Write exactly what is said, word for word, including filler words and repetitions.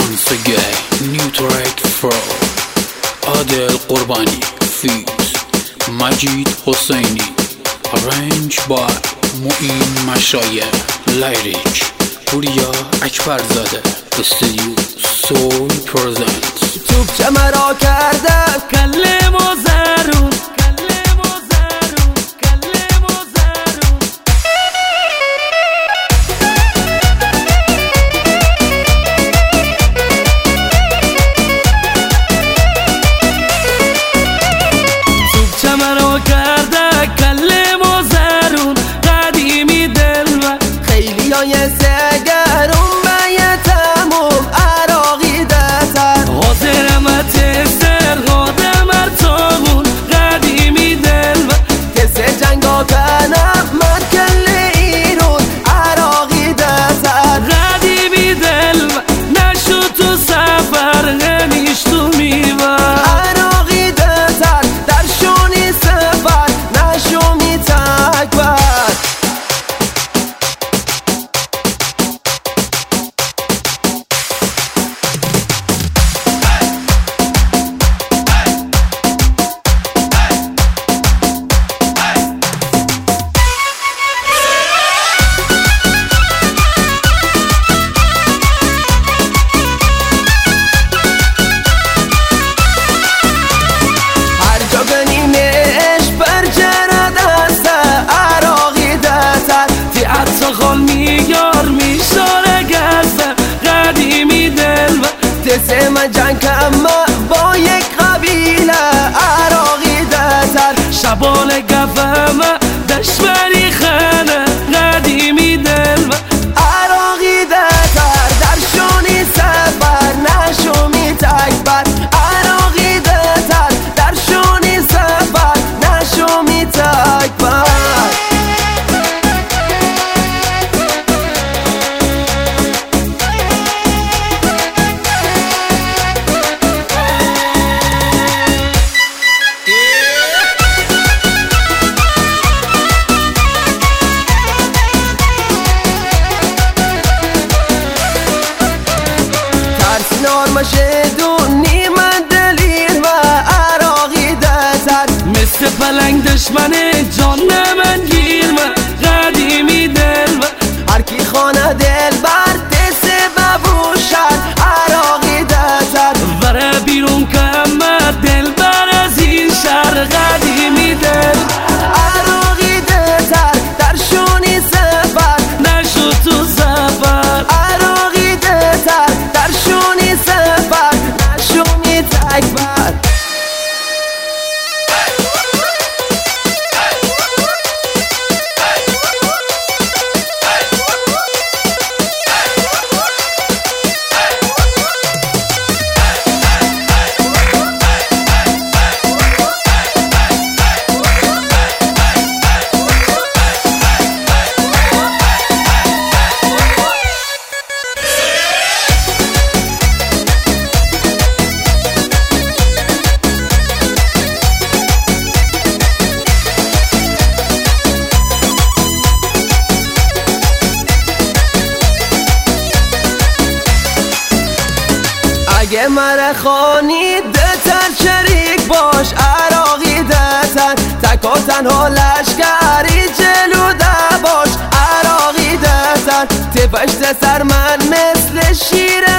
once again new track from عادل قربانی feat مجید حسینی arranged by معین مشایخ lyric پوریا اکبرزاده استودیو سول پرزنت توپ مرا کرده کلم و زرون کلم و زرون کلم و زرون توپ مرا کرده کلم و زرون قدیمی دل و خیلی های سگرون بیتموم عراقی دتر حاضرمت سر قادم ارتاغون قدیمی دل و کس جنگا کنم من کل ایرون عراقی دتر قدیمی دل و نشو تو سفر غنیش تو میور عراقی دتر در شونی سفر نشو میتکبر خال میار میشاره گرزه قدیمی دل و تسه من جنگ اما با یک قبیله عراقی دتر شبال گفم دشمری خانه قدیمی دل و عراقی دتر در شونی سفر نشو میتکبر عراقی دتر در شونی سفر نشو میتکبر مشه دونی من دلیر و عراقی دتر مثل پلنگ دشمن جان من گیر و قدیمی دل و هر کی خانه دل بر دست ببوشد عراقی دتر وره بیرون کمه دل بر از این شهر قدیمی دل عراقی دتر در شونی سفر نشو تو سفر عراقی دتر در شونی سفر نشو میتکبر اگه مره خانی دتر شریک باش عراقی دتر تک و تنها لشکری جلو ده باش عراقی دتر تفشت سر من مثل شیر